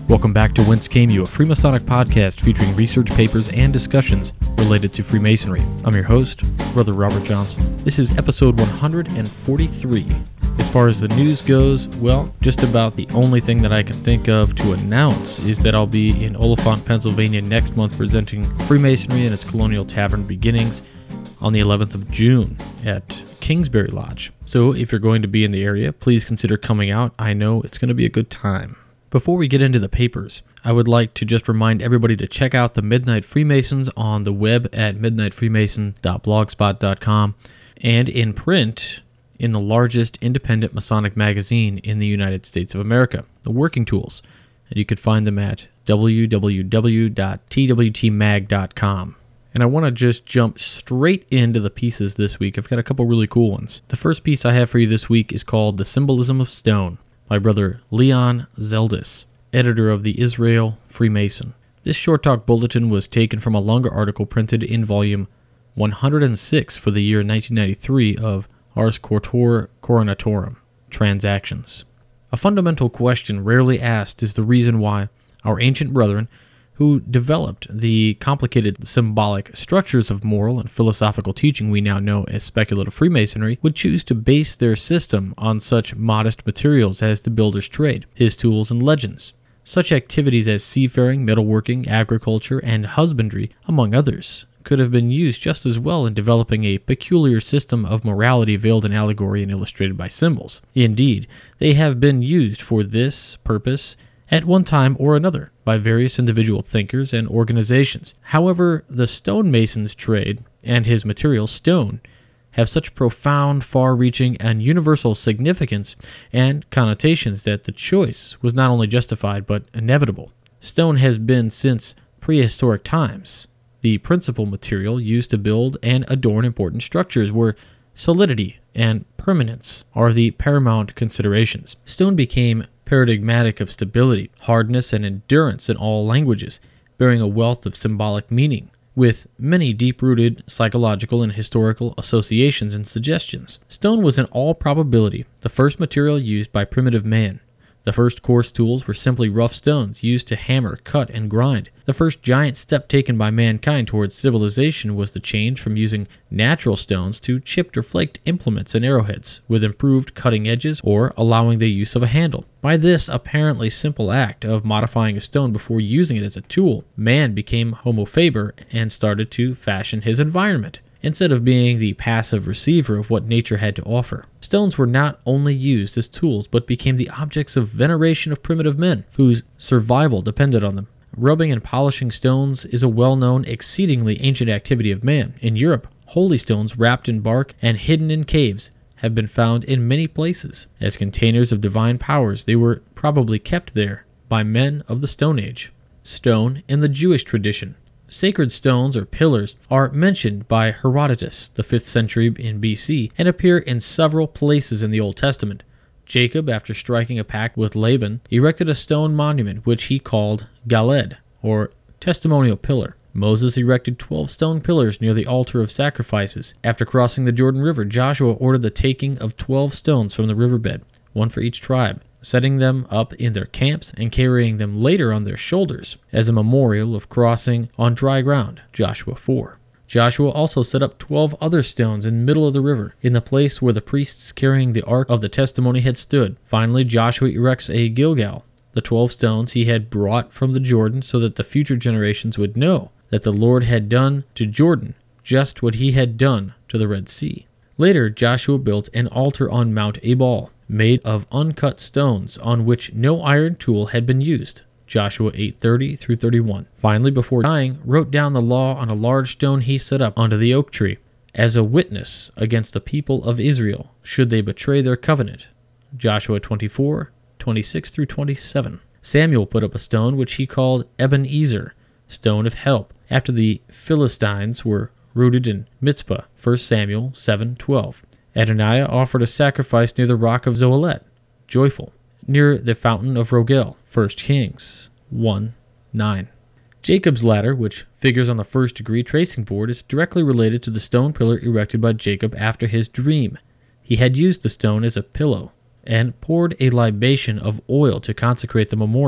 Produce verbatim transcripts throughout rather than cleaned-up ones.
Welcome back to Whence Came You, a Freemasonic podcast featuring research papers and discussions related to Freemasonry. I'm your host, Brother Robert Johnson. This is episode one hundred forty-three. As far as the news goes, well, just about the only thing that I can think of to announce is that I'll be in Oliphant, Pennsylvania next month presenting Freemasonry and its colonial tavern beginnings on the eleventh of June at Kingsbury Lodge. So if you're going to be in the area, please consider coming out. I know it's going to be a good time. Before we get into the papers, I would like to just remind everybody to check out the Midnight Freemasons on the web at midnight freemason dot blogspot dot com and in print in the largest independent Masonic magazine in the United States of America, The Working Tools. And you could find them at w w w dot t w t mag dot com. And I want to just jump straight into the pieces this week. I've got a couple really cool ones. The first piece I have for you this week is called The Symbolism of Stone by Brother Leon Zeldis, editor of the Israel Freemason. This short talk bulletin was taken from a longer article printed in volume one hundred six for the year nineteen ninety-three of Ars Quartor Coronatorum, Transactions. A fundamental question rarely asked is the reason why our ancient brethren, who developed the complicated symbolic structures of moral and philosophical teaching we now know as speculative Freemasonry, would choose to base their system on such modest materials as the builder's trade, his tools, and legends. Such activities as seafaring, metalworking, agriculture, and husbandry, among others, could have been used just as well in developing a peculiar system of morality veiled in allegory and illustrated by symbols. Indeed, they have been used for this purpose at one time or another by various individual thinkers and organizations. However, the stonemason's trade and his material, stone, have such profound, far-reaching, and universal significance and connotations that the choice was not only justified but inevitable. Stone has been since prehistoric times the principal material used to build and adorn important structures, where solidity and permanence are the paramount considerations. Stone became paradigmatic of stability, hardness, and endurance in all languages, bearing a wealth of symbolic meaning, with many deep-rooted psychological and historical associations and suggestions. Stone was in all probability the first material used by primitive man. The first coarse tools were simply rough stones used to hammer, cut, and grind. The first giant step taken by mankind towards civilization was the change from using natural stones to chipped or flaked implements and arrowheads, with improved cutting edges or allowing the use of a handle. By this apparently simple act of modifying a stone before using it as a tool, man became homo faber and started to fashion his environment, instead of being the passive receiver of what nature had to offer. Stones were not only used as tools, but became the objects of veneration of primitive men, whose survival depended on them. Rubbing and polishing stones is a well-known, exceedingly ancient activity of man. In Europe, holy stones wrapped in bark and hidden in caves have been found in many places. As containers of divine powers, they were probably kept there by men of the Stone Age. Stone in the Jewish tradition. Sacred stones or pillars are mentioned by Herodotus, the fifth century in B C, and appear in several places in the Old Testament. Jacob, after striking a pact with Laban, erected a stone monument which he called Galed, or testimonial pillar. Moses erected twelve stone pillars near the altar of sacrifices. After crossing the Jordan River, Joshua ordered the taking of twelve stones from the riverbed, one for each tribe, setting them up in their camps and carrying them later on their shoulders as a memorial of crossing on dry ground, Joshua four. Joshua also set up twelve other stones in the middle of the river, in the place where the priests carrying the Ark of the Testimony had stood. Finally, Joshua erects a Gilgal, the twelve stones he had brought from the Jordan, so that the future generations would know that the Lord had done to Jordan just what he had done to the Red Sea. Later, Joshua built an altar on Mount Ebal, made of uncut stones on which no iron tool had been used, Joshua eight thirty through thirty-one. Finally, before dying, wrote down the law on a large stone he set up under the oak tree, as a witness against the people of Israel, should they betray their covenant, Joshua twenty-four twenty-six through twenty-seven. Samuel put up a stone which he called Ebenezer, stone of help, after the Philistines were rooted in Mizpah, First Samuel seven twelve. Adoniah offered a sacrifice near the rock of Zoelet, joyful, near the fountain of Rogel, First Kings one nine. Jacob's ladder, which figures on the first degree tracing board, is directly related to the stone pillar erected by Jacob after his dream. He had used the stone as a pillow and poured a libation of oil to consecrate the memorial.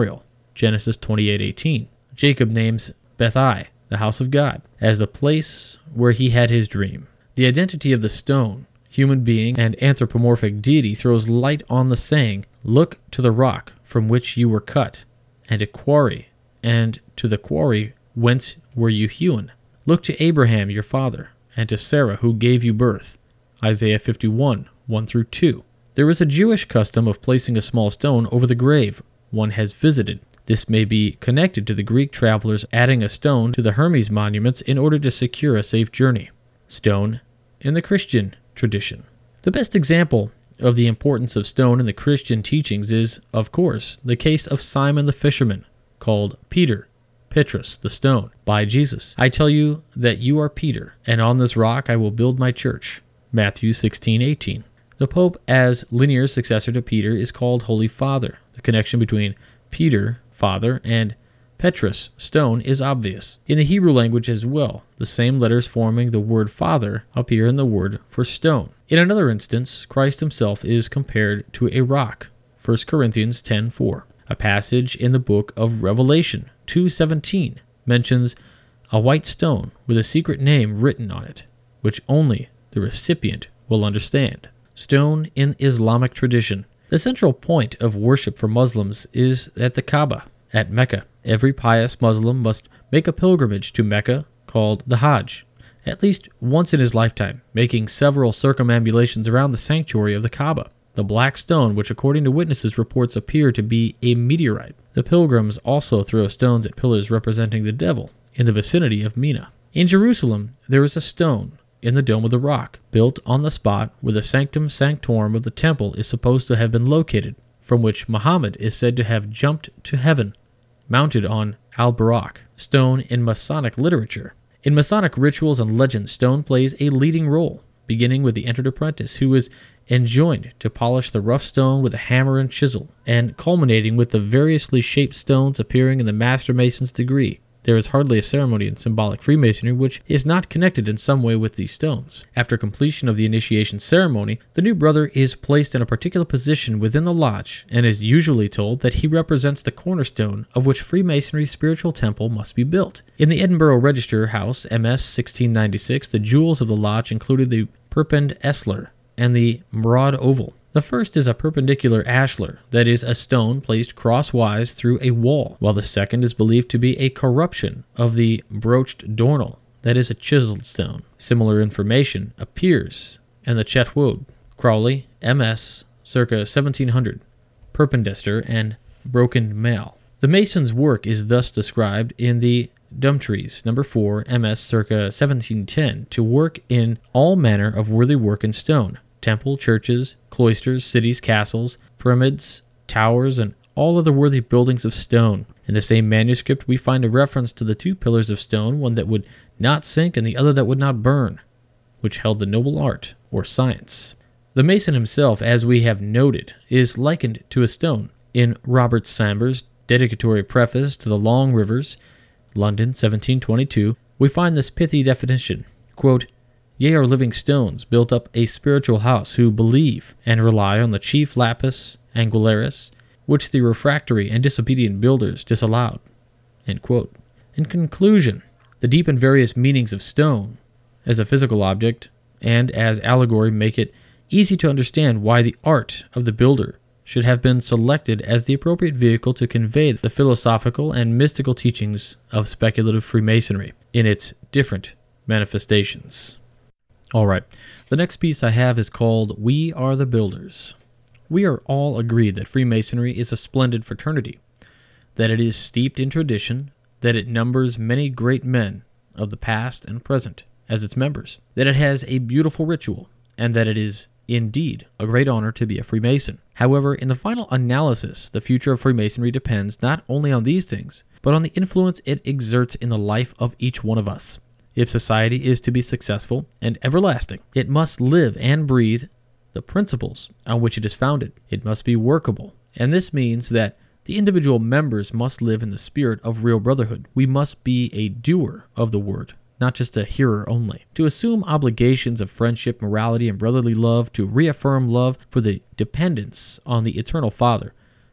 Genesis twenty-eight eighteen. Jacob names Bethai, the house of God, as the place where he had his dream. The identity of the stone, human being, and anthropomorphic deity throws light on the saying, "Look to the rock from which you were cut, and a quarry, and to the quarry whence were you hewn. Look to Abraham your father, and to Sarah who gave you birth." Isaiah fifty-one, one through two. There is a Jewish custom of placing a small stone over the grave one has visited. This may be connected to the Greek travelers adding a stone to the Hermes monuments in order to secure a safe journey. Stone in the Christian tradition. The best example of the importance of stone in the Christian teachings is, of course, the case of Simon the fisherman, called Peter, Petrus, the stone, by Jesus. "I tell you that you are Peter, and on this rock I will build my church." Matthew sixteen eighteen. The Pope, as linear successor to Peter, is called Holy Father. The connection between Peter, Father, and Petrus, stone, is obvious. In the Hebrew language as well, the same letters forming the word Father appear in the word for stone. In another instance, Christ himself is compared to a rock. First Corinthians ten four. A passage in the book of Revelation two seventeen mentions a white stone with a secret name written on it, which only the recipient will understand. Stone in Islamic tradition. The central point of worship for Muslims is at the Kaaba, at Mecca. Every pious Muslim must make a pilgrimage to Mecca, called the Hajj, at least once in his lifetime, making several circumambulations around the sanctuary of the Kaaba. The black stone, which according to witnesses reports appear to be a meteorite. The pilgrims also throw stones at pillars representing the devil in the vicinity of Mina. In Jerusalem, there is a stone in the Dome of the Rock, built on the spot where the sanctum sanctorum of the temple is supposed to have been located, from which Muhammad is said to have jumped to heaven, mounted on Al-Buraq. Stone in Masonic literature. In Masonic rituals and legends, stone plays a leading role, beginning with the entered apprentice, who is enjoined to polish the rough stone with a hammer and chisel, and culminating with the variously shaped stones appearing in the Master Mason's degree. There is hardly a ceremony in symbolic Freemasonry which is not connected in some way with these stones. After completion of the initiation ceremony, the new brother is placed in a particular position within the lodge and is usually told that he represents the cornerstone of which Freemasonry's spiritual temple must be built. In the Edinburgh Register House, M S sixteen ninety-six, the jewels of the lodge included the Perpend Esler and the Mrod Oval. The first is a perpendicular ashlar, that is, a stone placed crosswise through a wall, while the second is believed to be a corruption of the broached dornel, that is, a chiseled stone. Similar information appears in the Chetwode, Crawley, M S, circa seventeen hundred, Perpendester, and Broken Mail. The mason's work is thus described in the Dumtries, number four, M S, circa seventeen ten, to work in all manner of worthy work in stone, temple, churches, cloisters, cities, castles, pyramids, towers, and all other worthy buildings of stone. In the same manuscript, we find a reference to the two pillars of stone, one that would not sink and the other that would not burn, which held the noble art or science. The mason himself, as we have noted, is likened to a stone. In Robert Samber's dedicatory preface to the Long Rivers, London, seventeen twenty-two, we find this pithy definition, quote, "Ye are living stones, built up a spiritual house, who believe and rely on the chief lapis angularis, which the refractory and disobedient builders disallowed." End quote. In conclusion, the deep and various meanings of stone as a physical object and as allegory make it easy to understand why the art of the builder should have been selected as the appropriate vehicle to convey the philosophical and mystical teachings of speculative Freemasonry in its different manifestations. All right, the next piece I have is called We Are the Builders. We are all agreed that Freemasonry is a splendid fraternity, that it is steeped in tradition, that it numbers many great men of the past and present as its members, that it has a beautiful ritual, and that it is indeed a great honor to be a Freemason. However, in the final analysis, the future of Freemasonry depends not only on these things, but on the influence it exerts in the life of each one of us. If society is to be successful and everlasting, it must live and breathe the principles on which it is founded. It must be workable, and this means that the individual members must live in the spirit of real brotherhood. We must be a doer of the word, not just a hearer only. To assume obligations of friendship, morality, and brotherly love, to reaffirm love for the dependence on the Eternal Father,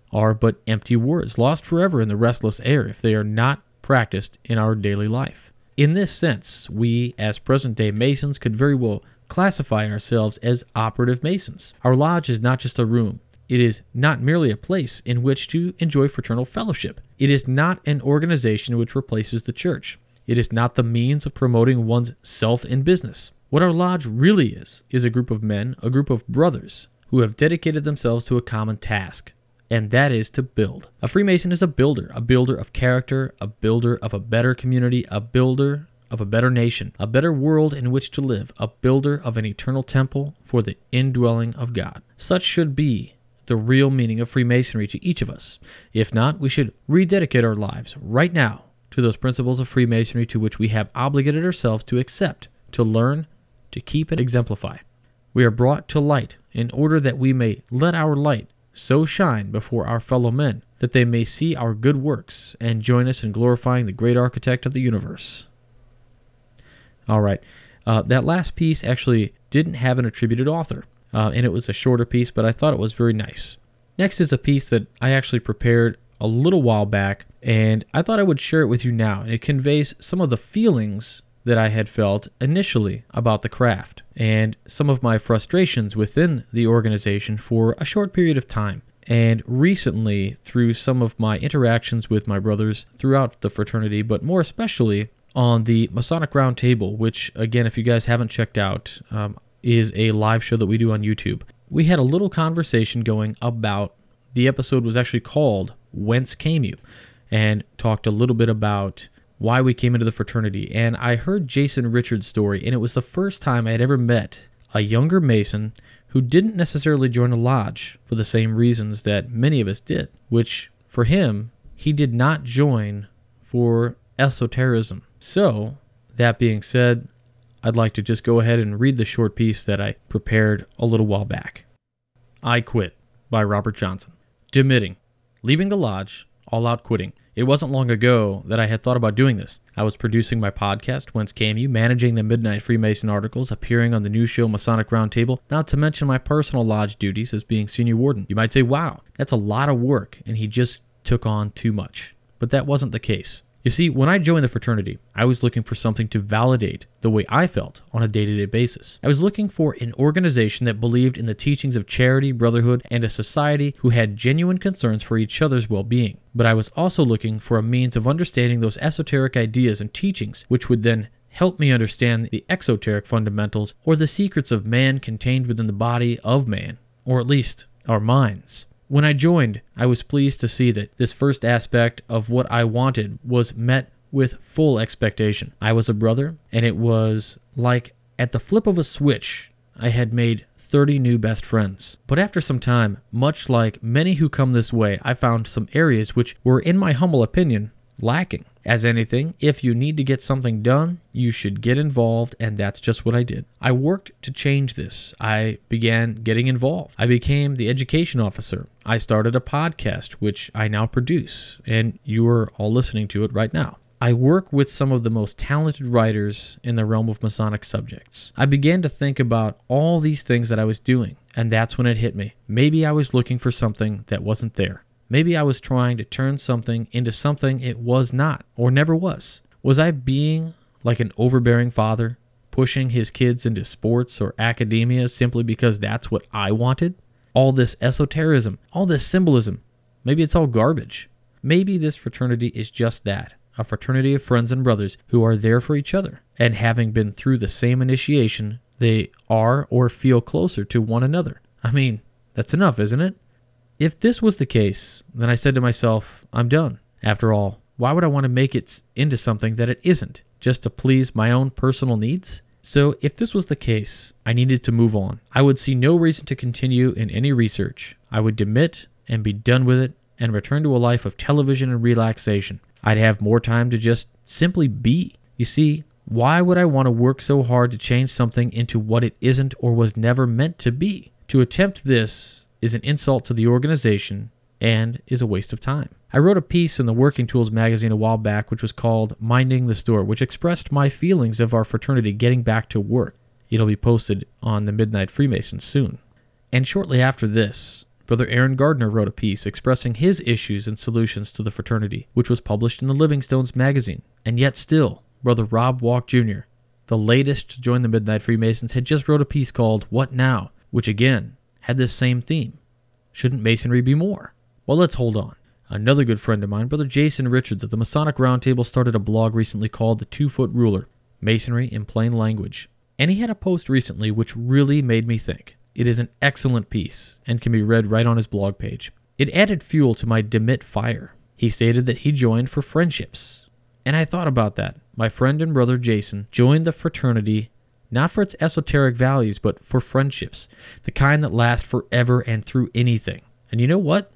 are but empty words, lost forever in the restless air if they are not practiced in our daily life. In this sense, we, as present-day Masons, could very well classify ourselves as operative Masons. Our lodge is not just a room. It is not merely a place in which to enjoy fraternal fellowship. It is not an organization which replaces the church. It is not the means of promoting one's self in business. What our lodge really is, is a group of men, a group of brothers, who have dedicated themselves to a common task, and that is to build. A Freemason is a builder, a builder of character, a builder of a better community, a builder of a better nation, a better world in which to live, a builder of an eternal temple for the indwelling of God. Such should be the real meaning of Freemasonry to each of us. If not, we should rededicate our lives right now to those principles of Freemasonry to which we have obligated ourselves to accept, to learn, to keep and exemplify. We are brought to light in order that we may let our light so shine before our fellow men that they may see our good works and join us in glorifying the great architect of the universe. All right, uh, that last piece actually didn't have an attributed author, uh, and it was a shorter piece, but I thought it was very nice. Next is a piece that I actually prepared a little while back, and I thought I would share it with you now, and it conveys some of the feelings that I had felt initially about the craft and some of my frustrations within the organization for a short period of time. And recently, through some of my interactions with my brothers throughout the fraternity, but more especially on the Masonic Roundtable, which, again, if you guys haven't checked out, um, is a live show that we do on YouTube. We had a little conversation going about, the episode was actually called Whence Came You? And talked a little bit about why we came into the fraternity. And I heard Jason Richards' story, and it was the first time I had ever met a younger Mason who didn't necessarily join a lodge for the same reasons that many of us did, which, for him, he did not join for esotericism. So, that being said, I'd like to just go ahead and read the short piece that I prepared a little while back. I Quit by Robert Johnson. Demitting. Leaving the lodge, all out quitting. It wasn't long ago that I had thought about doing this. I was producing my podcast, Whence Came You, managing the Midnight Freemason articles, appearing on the new show Masonic Roundtable, not to mention my personal lodge duties as being senior warden. You might say, wow, that's a lot of work, and he just took on too much. But that wasn't the case. You see, when I joined the fraternity, I was looking for something to validate the way I felt on a day-to-day basis. I was looking for an organization that believed in the teachings of charity, brotherhood, and a society who had genuine concerns for each other's well-being. But I was also looking for a means of understanding those esoteric ideas and teachings, which would then help me understand the exoteric fundamentals or the secrets of man contained within the body of man, or at least our minds. When I joined, I was pleased to see that this first aspect of what I wanted was met with full expectation. I was a brother, and it was like at the flip of a switch, I had made thirty new best friends. But after some time, much like many who come this way, I found some areas which were, in my humble opinion, lacking. As anything, if you need to get something done, you should get involved, and that's just what I did. I worked to change this. I began getting involved. I became the education officer. I started a podcast, which I now produce, and you are all listening to it right now. I work with some of the most talented writers in the realm of Masonic subjects. I began to think about all these things that I was doing, and that's when it hit me. Maybe I was looking for something that wasn't there. Maybe I was trying to turn something into something it was not, or never was. Was I being like an overbearing father, pushing his kids into sports or academia simply because that's what I wanted? All this esotericism, all this symbolism, maybe it's all garbage. Maybe this fraternity is just that, a fraternity of friends and brothers who are there for each other, and having been through the same initiation, they are or feel closer to one another. I mean, that's enough, isn't it? If this was the case, then I said to myself, I'm done. After all, why would I want to make it into something that it isn't, just to please my own personal needs? So if this was the case, I needed to move on. I would see no reason to continue in any research. I would demit and be done with it and return to a life of television and relaxation. I'd have more time to just simply be. You see, why would I want to work so hard to change something into what it isn't or was never meant to be? To attempt this is an insult to the organization and is a waste of time. I wrote a piece in the Working Tools magazine a while back which was called Minding the Store, which expressed my feelings of our fraternity getting back to work. It'll be posted on the Midnight Freemason soon. And shortly after this, Brother Aaron Gardner wrote a piece expressing his issues and solutions to the fraternity, which was published in the Living Stones magazine. And yet still, Brother Rob Walk Junior, the latest to join the Midnight Freemasons, had just wrote a piece called What Now?, which again had this same theme. Shouldn't Masonry be more? Well, let's hold on. Another good friend of mine, Brother Jason Richards of the Masonic Roundtable, started a blog recently called The Two-Foot Ruler, Masonry in Plain Language. And he had a post recently which really made me think. It is an excellent piece and can be read right on his blog page. It added fuel to my demit fire. He stated that he joined for friendships. And I thought about that. My friend and brother Jason joined the fraternity not for its esoteric values, but for friendships, the kind that last forever and through anything. And you know what?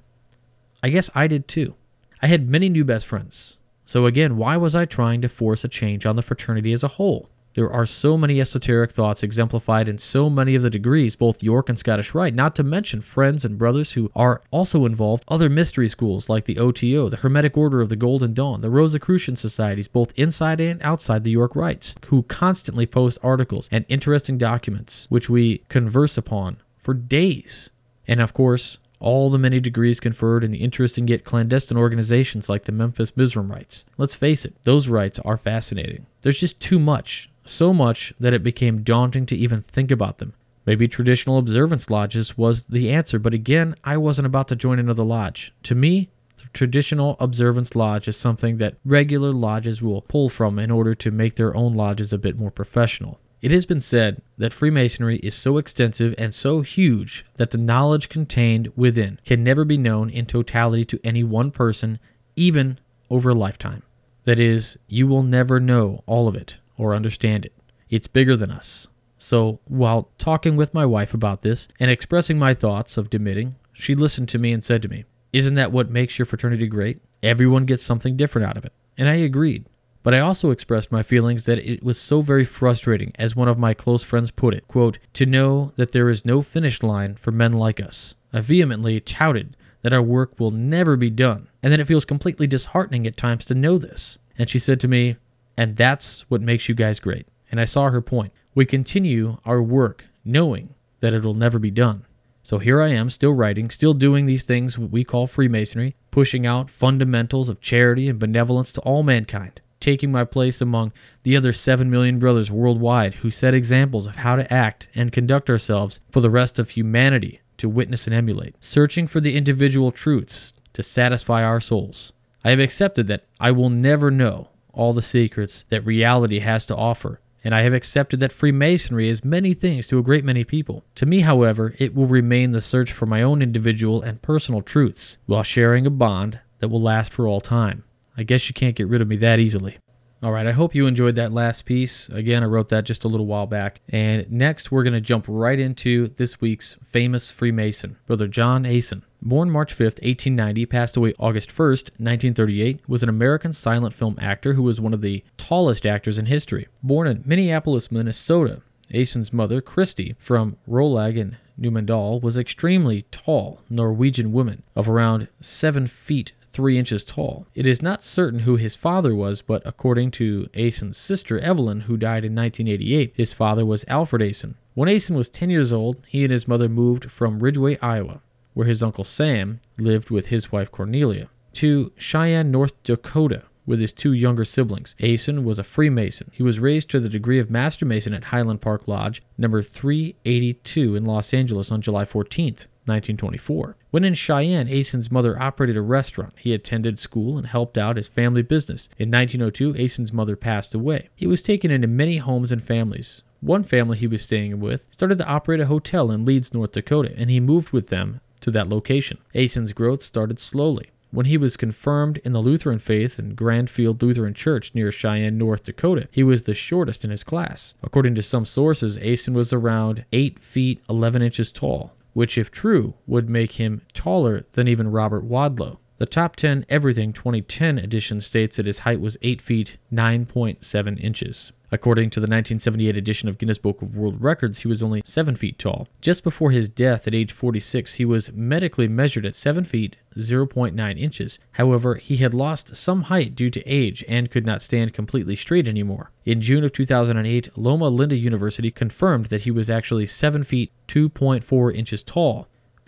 I guess I did too. I had many new best friends. So again, why was I trying to force a change on the fraternity as a whole? There are so many esoteric thoughts exemplified in so many of the degrees, both York and Scottish Rite, not to mention friends and brothers who are also involved, other mystery schools like the O T O, the Hermetic Order of the Golden Dawn, the Rosicrucian Societies, both inside and outside the York Rites, who constantly post articles and interesting documents, which we converse upon for days. And of course, all the many degrees conferred in the interesting yet clandestine organizations like the Memphis Mizraimites. Let's face it, those rites are fascinating. There's just too much. So much that it became daunting to even think about them. Maybe traditional observance lodges was the answer, but again, I wasn't about to join another lodge. To me, the traditional observance lodge is something that regular lodges will pull from in order to make their own lodges a bit more professional. It has been said that Freemasonry is so extensive and so huge that the knowledge contained within can never be known in totality to any one person, even over a lifetime. That is, you will never know all of it or understand it. It's bigger than us. So, while talking with my wife about this and expressing my thoughts of demitting, she listened to me and said to me, "Isn't that what makes your fraternity great? Everyone gets something different out of it." And I agreed. But I also expressed my feelings that it was so very frustrating, as one of my close friends put it, quote, "to know that there is no finish line for men like us." I vehemently touted that our work will never be done, and that it feels completely disheartening at times to know this. And she said to me, "And that's what makes you guys great." And I saw her point. We continue our work knowing that it will never be done. So here I am, still writing, still doing these things we call Freemasonry, pushing out fundamentals of charity and benevolence to all mankind, taking my place among the other seven million brothers worldwide who set examples of how to act and conduct ourselves for the rest of humanity to witness and emulate, searching for the individual truths to satisfy our souls. I have accepted that I will never know all the secrets that reality has to offer, and I have accepted that Freemasonry is many things to a great many people. To me, however, it will remain the search for my own individual and personal truths, while sharing a bond that will last for all time. I guess you can't get rid of me that easily. All right, I hope you enjoyed that last piece. Again, I wrote that just a little while back. And next, we're going to jump right into this week's famous Freemason, Brother John Asen. Born March fifth, eighteen ninety, passed away August first, nineteen thirty-eight, was an American silent film actor who was one of the tallest actors in history. Born in Minneapolis, Minnesota, Asen's mother, Christy, from Rolag in Numedal, was extremely tall Norwegian woman of around seven feet three inches tall. It is not certain who his father was, but according to Asen's sister Evelyn, who died in nineteen eighty-eight, his father was Alfred Asen. When Asen was ten years old, he and his mother moved from Ridgway, Iowa, where his uncle Sam lived with his wife Cornelia, to Cheyenne, North Dakota, with his two younger siblings. Asen was a Freemason. He was raised to the degree of Master Mason at Highland Park Lodge, number three eighty-two in Los Angeles on July fourteenth, nineteen twenty-four. When in Cheyenne, Asen's mother operated a restaurant. He attended school and helped out his family business. In nineteen oh two, Asen's mother passed away. He was taken into many homes and families. One family he was staying with started to operate a hotel in Leeds, North Dakota, and he moved with them to that location. Asen's growth started slowly. When he was confirmed in the Lutheran faith in Grandfield Lutheran Church near Cheyenne, North Dakota, he was the shortest in his class. According to some sources, Asen was around eight feet eleven inches tall, which, if true, would make him taller than even Robert Wadlow. The Top ten Everything twenty ten edition states that his height was eight feet nine point seven inches. According to the nineteen seventy-eight edition of Guinness Book of World Records, he was only seven feet tall. Just before his death at age forty-six, he was medically measured at seven feet zero point nine inches. However, he had lost some height due to age and could not stand completely straight anymore. In June of two thousand eight, Loma Linda University confirmed that he was actually seven feet two point four inches tall,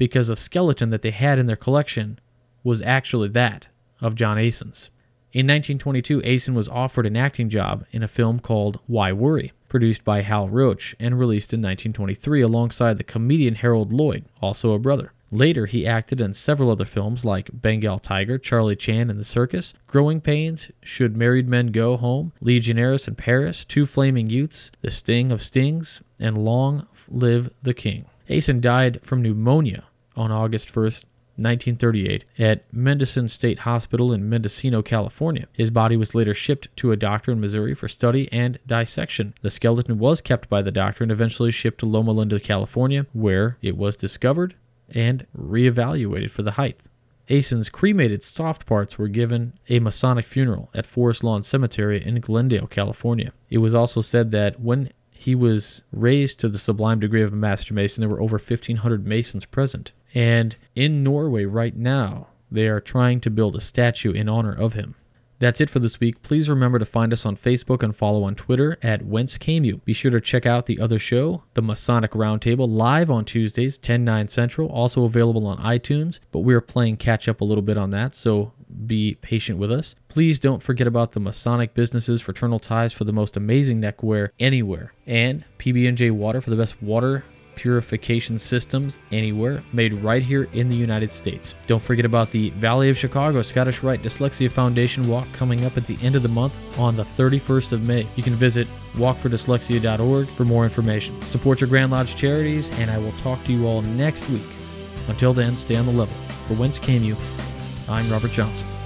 because a skeleton that they had in their collection was actually that of John Aison's. In nineteen twenty-two, Aison was offered an acting job in a film called Why Worry, produced by Hal Roach and released in nineteen twenty-three alongside the comedian Harold Lloyd, also a brother. Later, he acted in several other films like Bengal Tiger, Charlie Chan and the Circus, Growing Pains, Should Married Men Go Home, Legionnaires in Paris, Two Flaming Youths, The Sting of Stings, and Long Live the King. Aison died from pneumonia on August first, nineteen thirty-eight, at Mendocino State Hospital in Mendocino, California. His body was later shipped to a doctor in Missouri for study and dissection. The skeleton was kept by the doctor and eventually shipped to Loma Linda, California, where it was discovered and reevaluated for the height. Aison's cremated soft parts were given a Masonic funeral at Forest Lawn Cemetery in Glendale, California. It was also said that when he was raised to the sublime degree of a Master Mason, there were over fifteen hundred Masons present. And in Norway right now, they are trying to build a statue in honor of him. That's it for this week. Please remember to find us on Facebook and follow on Twitter at Whence Came You. Be sure to check out the other show, The Masonic Roundtable, live on Tuesdays, ten, nine Central, also available on iTunes, but we are playing catch up a little bit on that, so be patient with us. Please don't forget about the Masonic Businesses Fraternal Ties for the most amazing neckwear anywhere, and P B and J Water for the best water purification systems anywhere, made right here in the United States. Don't forget about the Valley of Chicago Scottish Rite Dyslexia Foundation walk coming up at the end of the month on the thirty-first of May. You can visit walk for dyslexia dot org for more information. Support your Grand Lodge charities, and I will talk to you all next week. Until then, stay on the level. For Whence Came You, I'm Robert Johnson.